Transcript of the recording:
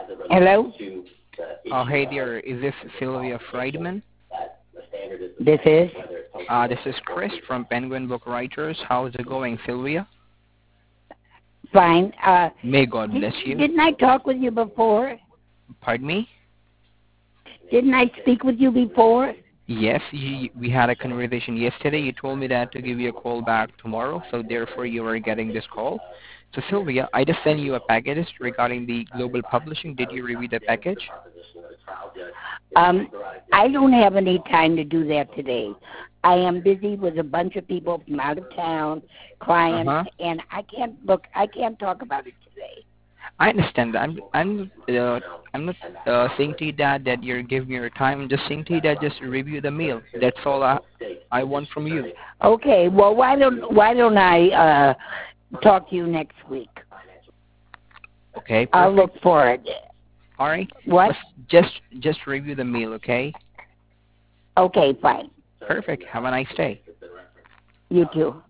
Hello? Oh, hey there. Is this Sylvia Friedman? This is? This is Chris from Penguin Book Writers. How's it going, Sylvia? Fine. May God bless you. Didn't I talk with you before? Pardon me? Didn't I speak with you before? Yes, we had a conversation yesterday. You told me that to give you a call back tomorrow, so therefore you are getting this call. So Sylvia, I just sent you a package regarding the global publishing. Did you review the package? I don't have any time to do that today. I am busy with a bunch of people from out of town, clients, and I can't talk about it today. I understand that. I'm not saying to you that you're giving me your time. I'm just saying to you that just review the mail. That's all I want from you. Okay. Well, why don't I talk to you next week? Okay. Perfect. I'll look for it. All right. What? Just review the mail, okay? Okay, fine. Perfect. Have a nice day. You too.